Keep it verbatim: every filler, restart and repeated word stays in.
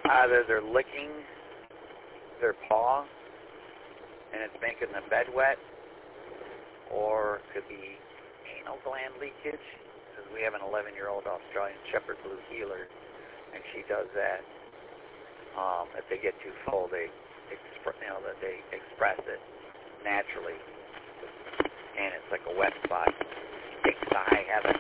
either they're licking their paw and it's making the bed wet, or it could be anal gland leakage, because we have an eleven-year-old Australian Shepherd Blue Heeler, and she does that. Um, if they get too full, they, expr- you know, that they express it naturally, and it's like a wet spot. Stinks to high heaven.